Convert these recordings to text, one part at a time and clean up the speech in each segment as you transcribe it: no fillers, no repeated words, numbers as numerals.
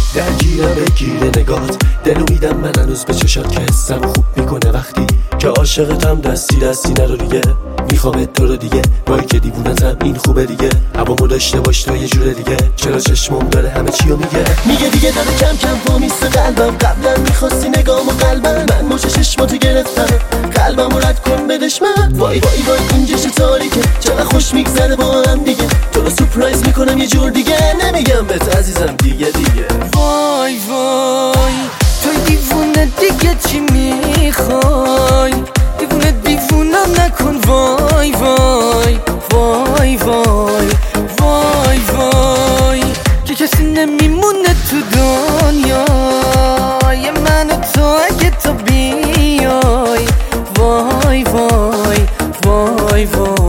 درگیرم بگیره نگات، دلو میدم من هنوز به چشات که حسم خوب میکنه وقتی که عاشقتم. دستی نرو دیگه، میخوام تو رو دیگه، وای که دیوونتم این خوبه دیگه. هوامو داشته باش تا یه جوره دیگه، چرا چشمم داره همه چیو میگه دیگه داره کم کم پا میسته قلبم. قبلا میخواستی نگامو قلبم، من موج چشماتو گرفتم، قلبمو رد کن بدش من. وای وای وای این جشن تاریکه، چقدر خوش میگذره با هم دیگه. تو رو سورپرایز میکنم یه جور دیگه، نمیگم بهت عزیزم دیگه. وای وای توی دیوونه دیگه چی میخوای؟ دیوونم نکن. وای وای وای وای وای وای که کسی نمیمونه تو دنیای من و تو اگه تو بیای. وای وای وای وای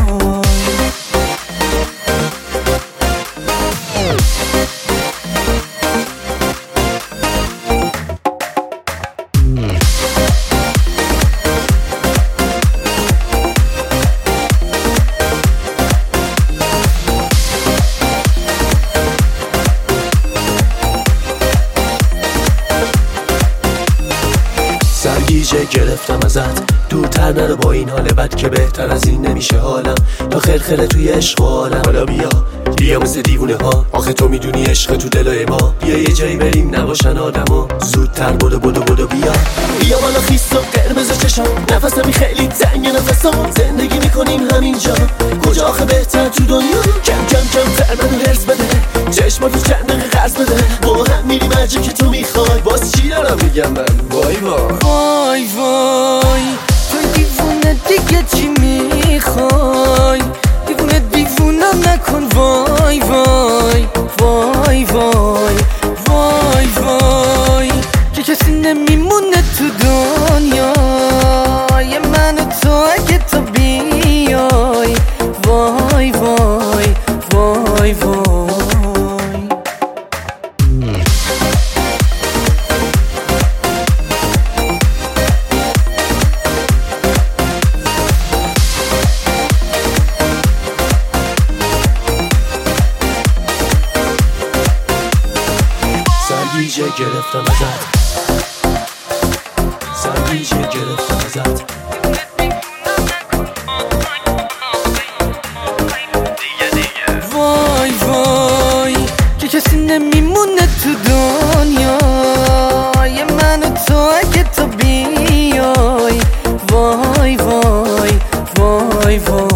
سرگیجه گرفتم ازت، دورتر نرو با این حال بد که بهتر از این نمیشه حالم. تا خلخله توی عشق و عالم، حالا بیا مثل دیوونه ها. آخه تو میدونی عشق تو دلای ما، بیا یه جایی بریم نباشن آدما. زودتر بدو بیا بالا خیس و قرمز چشام، نفسمی خیلی تنگ نفسام. زندگی میکنیم همینجا، کجا آخه بهتر تو دنیا. کم تر منو هرس بده، چشماتو چند دقیقه قرض بده. با هم میریم هر جا که تو میخوای، باز چی دارم میگم من؟ وای وای وای توی دیوونه دیگه چی میخوای؟ دیوونم نکن. وای وای وای وای وای وای که کسی نمیمونه تو دنیای من و تو اگه تو بیای. وای وای وای وای سرگیجه گرفتم ازت، سرگیجه گرفتم ازت. وای وای که کسی نمیمونه تو دنیای من و تو اگه تو بیای. وای وای وای وای